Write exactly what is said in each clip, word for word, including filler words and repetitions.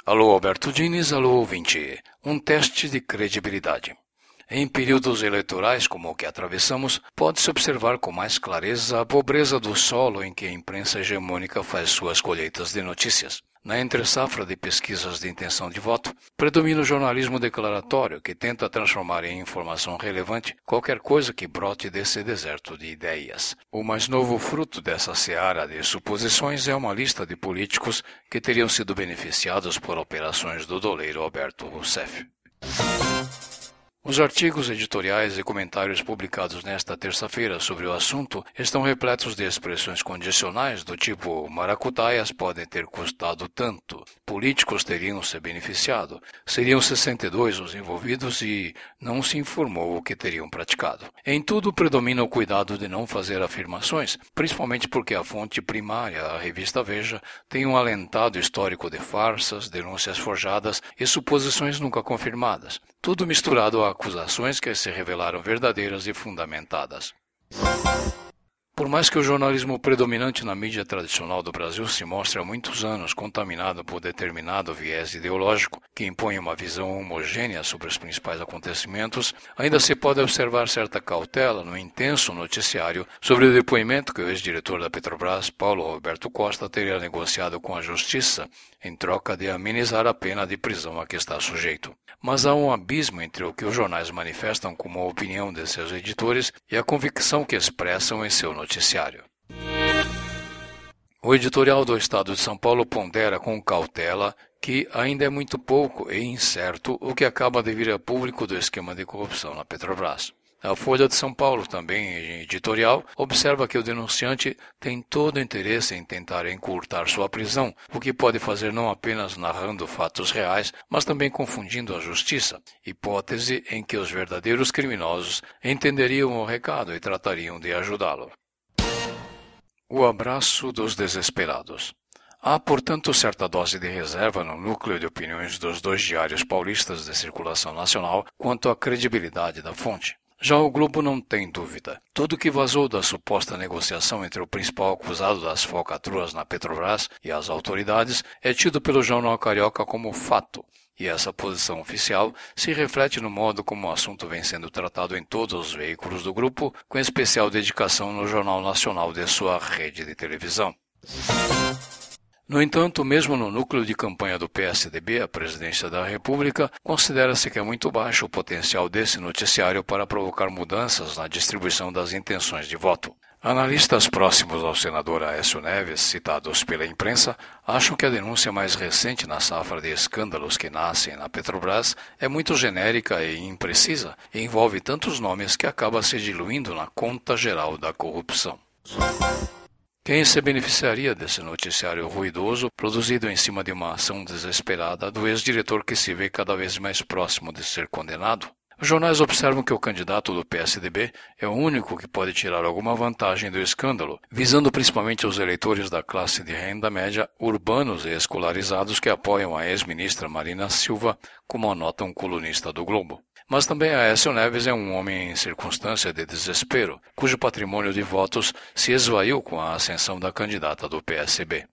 Alô Alberto Diniz, alô ouvinte. Um teste de credibilidade. Em períodos eleitorais como o que atravessamos, pode-se observar com mais clareza a pobreza do solo em que a imprensa hegemônica faz suas colheitas de notícias. Na entre-safra de pesquisas de intenção de voto, predomina o jornalismo declaratório, que tenta transformar em informação relevante qualquer coisa que brote desse deserto de ideias. O mais novo fruto dessa seara de suposições é uma lista de políticos que teriam sido beneficiados por operações do doleiro Alberto Rousseff. Os artigos editoriais e comentários publicados nesta terça-feira sobre o assunto estão repletos de expressões condicionais do tipo maracutaias podem ter custado tanto, políticos teriam se beneficiado, seriam sessenta e dois os envolvidos e não se informou o que teriam praticado. Em tudo predomina o cuidado de não fazer afirmações, principalmente porque a fonte primária, a revista Veja, tem um alentado histórico de farsas, denúncias forjadas e suposições nunca confirmadas. Tudo misturado a acusações que se revelaram verdadeiras e fundamentadas. Por mais que o jornalismo predominante na mídia tradicional do Brasil se mostre há muitos anos contaminado por determinado viés ideológico que impõe uma visão homogênea sobre os principais acontecimentos, ainda se pode observar certa cautela no intenso noticiário sobre o depoimento que o ex-diretor da Petrobras, Paulo Roberto Costa, teria negociado com a Justiça em troca de amenizar a pena de prisão a que está sujeito. Mas há um abismo entre o que os jornais manifestam como a opinião de seus editores e a convicção que expressam em seu noticiário. O editorial do Estado de São Paulo pondera com cautela que ainda é muito pouco e incerto o que acaba de vir a público do esquema de corrupção na Petrobras. A Folha de São Paulo, também em editorial, observa que o denunciante tem todo o interesse em tentar encurtar sua prisão, o que pode fazer não apenas narrando fatos reais, mas também confundindo a justiça, hipótese em que os verdadeiros criminosos entenderiam o recado e tratariam de ajudá-lo. O abraço dos desesperados. Há, portanto, certa dose de reserva no núcleo de opiniões dos dois diários paulistas de circulação nacional quanto à credibilidade da fonte. Já o Globo não tem dúvida. Tudo que vazou da suposta negociação entre o principal acusado das falcatruas na Petrobras e as autoridades é tido pelo jornal carioca como fato, e essa posição oficial se reflete no modo como o assunto vem sendo tratado em todos os veículos do grupo, com especial dedicação no Jornal Nacional de sua rede de televisão. No entanto, mesmo no núcleo de campanha do P S D B, a presidência da República, considera-se que é muito baixo o potencial desse noticiário para provocar mudanças na distribuição das intenções de voto. Analistas próximos ao senador Aécio Neves, citados pela imprensa, acham que a denúncia mais recente na safra de escândalos que nascem na Petrobras é muito genérica e imprecisa e envolve tantos nomes que acaba se diluindo na conta geral da corrupção. Quem se beneficiaria desse noticiário ruidoso produzido em cima de uma ação desesperada do ex-diretor que se vê cada vez mais próximo de ser condenado? Os jornais observam que o candidato do P S D B é o único que pode tirar alguma vantagem do escândalo, visando principalmente os eleitores da classe de renda média, urbanos e escolarizados que apoiam a ex-ministra Marina Silva, como anota um colunista do Globo. Mas também Aécio Neves é um homem em circunstância de desespero, cujo patrimônio de votos se esvaiu com a ascensão da candidata do P S B.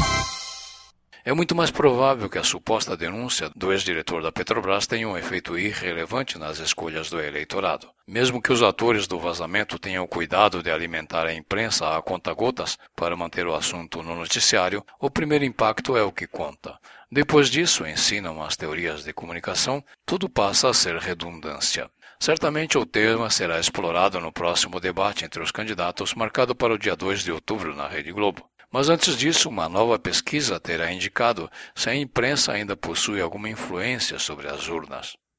É muito mais provável que a suposta denúncia do ex-diretor da Petrobras tenha um efeito irrelevante nas escolhas do eleitorado. Mesmo que os atores do vazamento tenham cuidado de alimentar a imprensa a conta-gotas para manter o assunto no noticiário, o primeiro impacto é o que conta. Depois disso, ensinam as teorias de comunicação, tudo passa a ser redundância. Certamente o tema será explorado no próximo debate entre os candidatos, marcado para o dia dois de outubro na Rede Globo. Mas antes disso, uma nova pesquisa terá indicado se a imprensa ainda possui alguma influência sobre as urnas.